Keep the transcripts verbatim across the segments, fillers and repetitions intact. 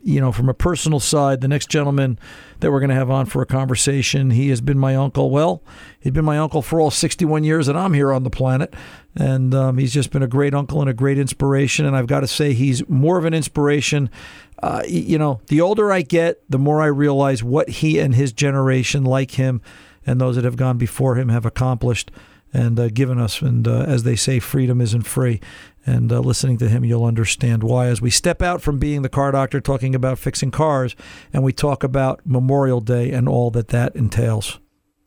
you know, from a personal side, the next gentleman that we're going to have on for a conversation, he has been my uncle. Well, he's been my uncle for all sixty-one years that I'm here on the planet. And um, he's just been a great uncle and a great inspiration. And I've got to say, he's more of an inspiration. Uh, you know, the older I get, the more I realize what he and his generation, like him, and those that have gone before him, have accomplished and uh, given us. And uh, as they say, freedom isn't free. And uh, listening to him, you'll understand why. As we step out from being the car doctor, talking about fixing cars, and we talk about Memorial Day and all that that entails.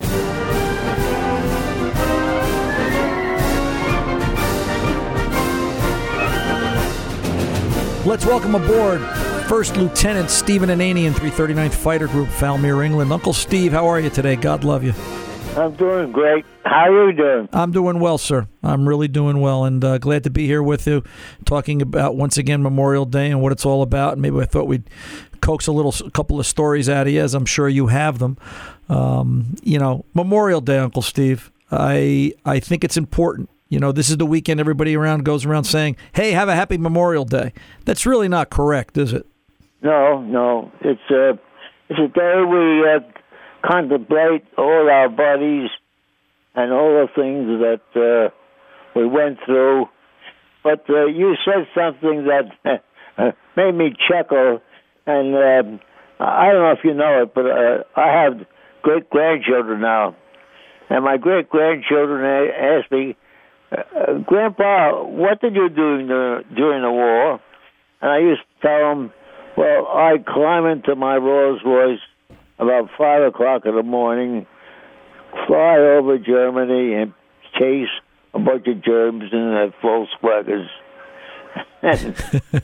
Let's welcome aboard First Lieutenant Stephen Ananian, three thirty-ninth Fighter Group, Falmere, England. Uncle Steve, how are you today? God love you. I'm doing great. How are you doing? I'm doing well, sir. I'm really doing well, and uh, glad to be here with you, talking about, once again, Memorial Day and what it's all about. And maybe I thought we'd coax a little, a couple of stories out of you, as I'm sure you have them. Um, you know, Memorial Day, Uncle Steve, I I think it's important. You know, this is the weekend everybody around goes around saying, hey, have a happy Memorial Day. That's really not correct, is it? No, no. It's a, it's a day we uh, contemplate all our buddies and all the things that uh, we went through. But uh, you said something that uh, made me chuckle. And uh, I don't know if you know it, but uh, I have great-grandchildren now. And my great-grandchildren asked me, Uh, Grandpa, what did you do during the, during the war? And I used to tell them, well, I'd climb into my Rolls Royce about five o'clock in the morning, fly over Germany and chase a bunch of Germans in their Volkswagens. And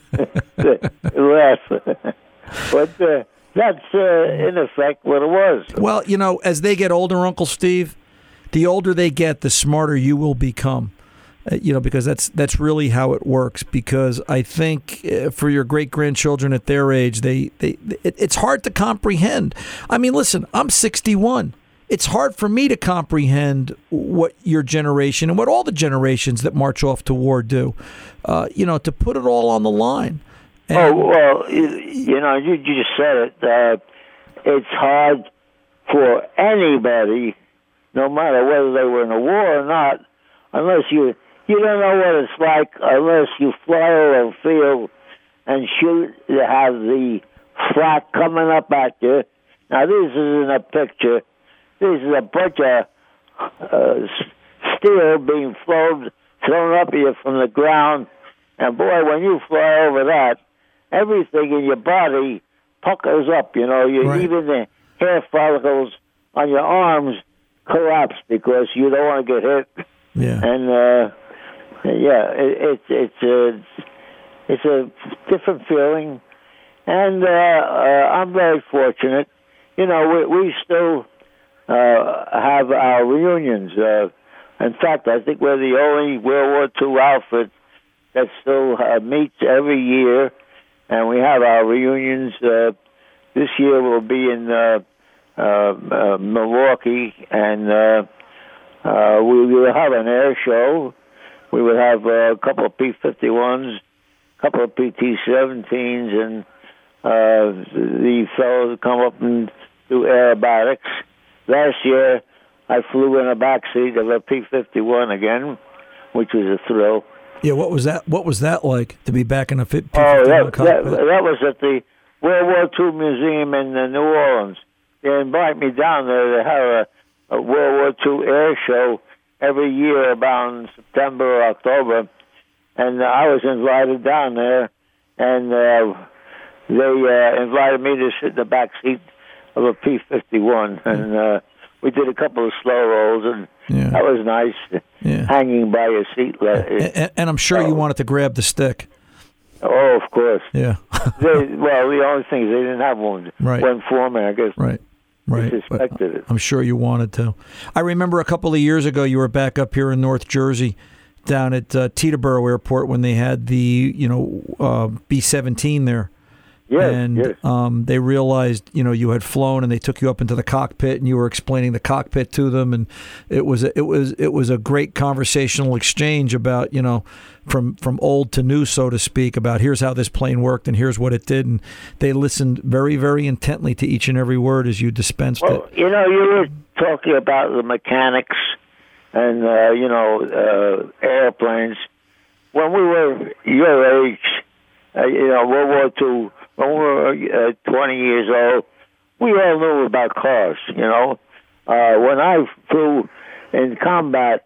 laugh. But uh, that's, uh, in effect, what it was. Well, you know, as they get older, Uncle Steve, the older they get, the smarter you will become. Uh, you know, because that's that's really how it works. Because I think uh, for your great grandchildren at their age, they they it, it's hard to comprehend. I mean, listen, I'm sixty-one. It's hard for me to comprehend what your generation and what all the generations that march off to war do. Uh, you know, to put it all on the line. And, oh well, you, you know, you, you just said it. Uh, it's hard for anybody, no matter whether they were in a war or not, unless you you don't know what it's like unless you fly over a field and shoot. You have the flak coming up at you. Now, this isn't a picture. This is a bunch of uh, steel being thrown, thrown up at you from the ground. And, boy, when you fly over that, everything in your body puckers up, you know. You, right. Even the hair follicles on your arms collapse because you don't want to get hit. Yeah. And uh, yeah, it, it, it's a it's a different feeling, and uh, uh, I'm very fortunate. You know, we, we still uh, have our reunions. Uh, in fact, I think we're the only World War Two outfit that still uh, meets every year, and we have our reunions. Uh, this year will be in Uh, Uh, uh, Milwaukee, and uh, uh, we will have an air show. We will have uh, a couple of P fifty-ones, a couple of P T seventeens, and uh, the fellows come up and do aerobatics. Last year, I flew in a backseat of a P fifty-one again, which was a thrill. Yeah, what was that? What was that like to be back in a P fifty-one oh, that, cockpit? That, that was at the World War Two Museum in uh, New Orleans. They invite me down there to have a, a World War Two air show every year about in September or October. And uh, I was invited down there, and uh, they uh, invited me to sit in the back seat of a P fifty-one. And uh, we did a couple of slow rolls, and yeah. that was nice, yeah. hanging by your seat. And, and, and I'm sure oh. you wanted to grab the stick. Oh, of course. Yeah. they, well, the only thing is they didn't have one. Right. One for me, I guess. Right. Right. Suspected it. I'm sure you wanted to. I remember a couple of years ago you were back up here in North Jersey, down at uh, Teterboro Airport when they had the you know uh, B seventeen there, Yes, and yes. Um, they realized, you know, you had flown, and they took you up into the cockpit, and you were explaining the cockpit to them, and it was a, it was it was a great conversational exchange about, you know, from from old to new, so to speak, about here's how this plane worked and here's what it did, and they listened very, very intently to each and every word as you dispensed well, it. You know, you were talking about the mechanics and uh, you know uh, airplanes. When we were your age, uh, you know, World War Two. When we were uh, twenty years old, we all knew about cars, you know. Uh, when I flew in combat,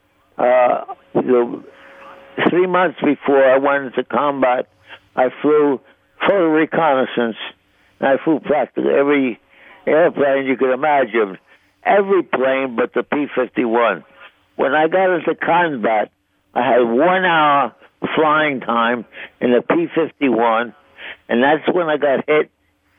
uh, the, three months before I went into combat, I flew for reconnaissance, and I flew practically every airplane you could imagine, every plane but the P fifty-one. When I got into combat, I had one hour flying time in the P fifty-one, and that's when I got hit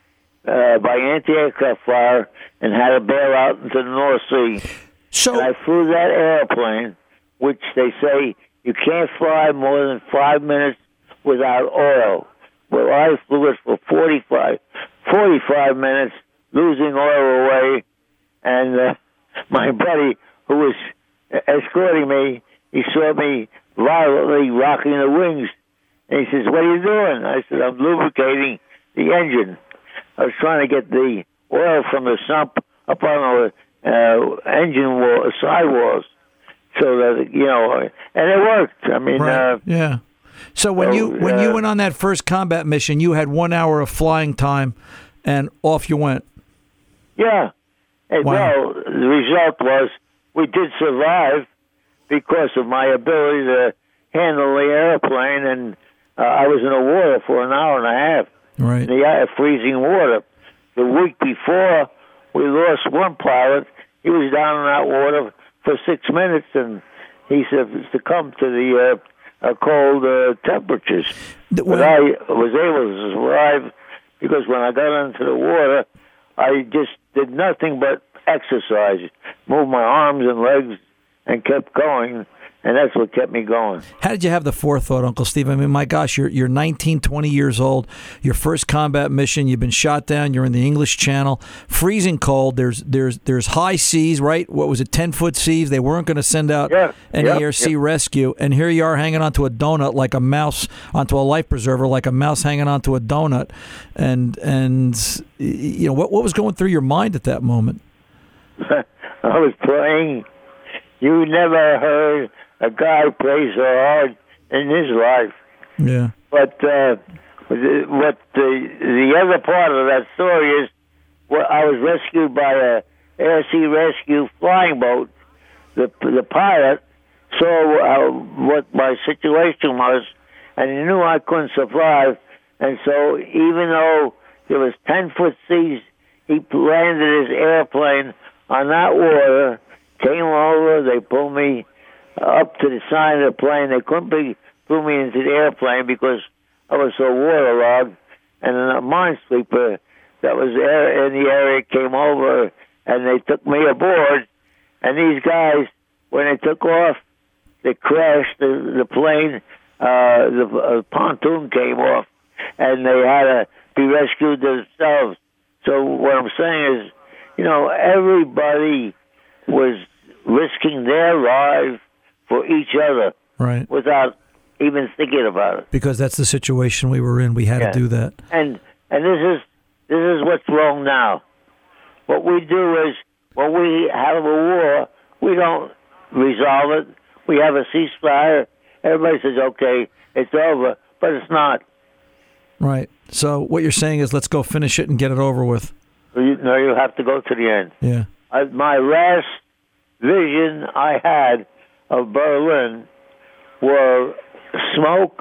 uh, by anti-aircraft fire and had to bail out into the North Sea. So and I flew that airplane, which they say you can't fly more than five minutes without oil. Well, I flew it for forty-five, forty-five minutes, losing oil away, and uh, my buddy who was escorting me, he saw me violently rocking the wings. And he says, "What are you doing?" I said, "I'm lubricating the engine. I was trying to get the oil from the sump up on the uh, engine wall, sidewalls, so that, you know," and it worked. I mean, right. uh, yeah. So when so, you when uh, you went on that first combat mission, you had one hour of flying time, and off you went. yeah. And, Wow. well, the result was we did survive because of my ability to handle the airplane, and uh, I was in the water for an hour and a half. Right. In the uh, freezing water. The week before, we lost one pilot. He was down in that water for six minutes, and he succumbed to the uh, uh, cold uh, temperatures. The- But I was able to survive because when I got into the water, I just did nothing but exercise, moved my arms and legs, and kept going. And that's what kept me going. How did you have the forethought, Uncle Steve? I mean, my gosh, you're you're nineteen, twenty years old. Your first combat mission, you've been shot down. You're in the English Channel, freezing cold. There's there's there's high seas, right? What was it, ten foot seas? They weren't going to send out Yeah, any yeah, air sea yeah. rescue, and here you are hanging onto a donut like a mouse, onto a life preserver like a mouse hanging onto a donut. And and you know what what was going through your mind at that moment? I was playing. You never heard a guy play so hard in his life. Yeah. But uh, the- what the the other part of that story is, well, I was rescued by a air sea rescue flying boat. The the pilot saw uh, what my situation was, and he knew I couldn't survive. And so, even though there was ten foot seas, he landed his airplane on that water. Came over. They pulled me up to the side of the plane. They couldn't be, threw me into the airplane because I was so waterlogged. And then a minesweeper that was there in the area came over, and they took me aboard. And these guys, when they took off, they crashed the, the plane. Uh, the uh, pontoon came off, and they had to be rescued themselves. So what I'm saying is, you know, everybody was risking their lives for each other, Right. without even thinking about it. Because that's the situation we were in. We had Yeah. to do that. And and this is this is what's wrong now. What we do is, when we have a war, we don't resolve it. We have a ceasefire. Everybody says, "Okay, it's over," but it's not. Right. So what you're saying is, let's go finish it and get it over with. You know, you have to go to the end. Yeah. I, my last vision I had of Berlin were smoke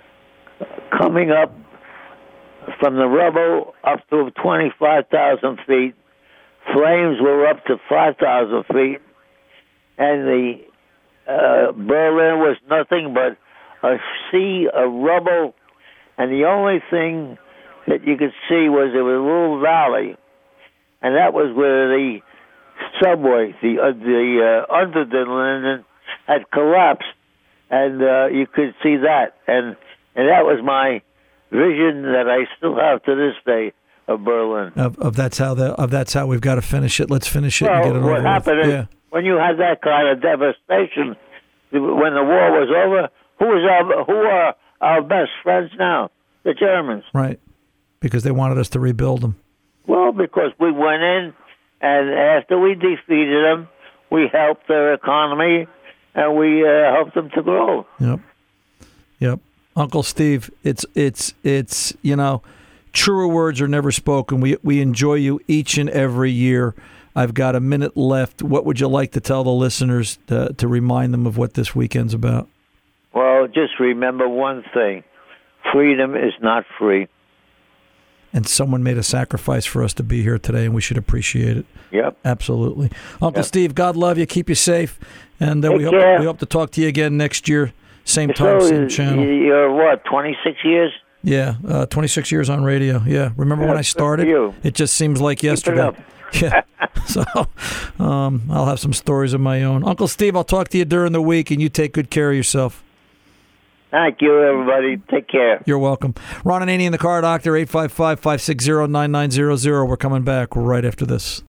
coming up from the rubble up to twenty-five thousand feet. Flames were up to five thousand feet. And the uh, Berlin was nothing but a sea of rubble. And the only thing that you could see was there was a little valley. And that was where the subway, the uh, the uh, under the Linden, had collapsed, and uh, you could see that, and and that was my vision that I still have to this day of Berlin. Of, of that's how the of that's how we've got to finish it. Let's finish it well, and get it over what happened with. is Yeah. when you had that kind of devastation, when the war was over, who was our who are our best friends now? The Germans. Right, because they wanted us to rebuild them. Well, because we went in, and after we defeated them, we helped their economy, and we uh, helped them to grow. Yep, yep. Uncle Steve, it's it's it's you know, truer words are never spoken. We we enjoy you each and every year. I've got a minute left. What would you like to tell the listeners to, to remind them of what this weekend's about? Well, just remember one thing. Freedom is not free. And someone made a sacrifice for us to be here today, and we should appreciate it. Yep. Absolutely. Uncle Yep. Steve, God love you. Keep you safe. And uh, Take we hope care. we hope to talk to you again next year. Same time, So, same channel. you're what, twenty-six years? Yeah, uh, twenty-six years on radio. Yeah. Remember when I Good for started? you. It just seems like Keep it yesterday. up. Yeah. So um, I'll have some stories of my own. Uncle Steve, I'll talk to you during the week, and you take good care of yourself. Thank you, everybody. Take care. You're welcome. Ron Ananian, the Car Doctor, eight five five, five six zero, nine nine zero zero. We're coming back right after this.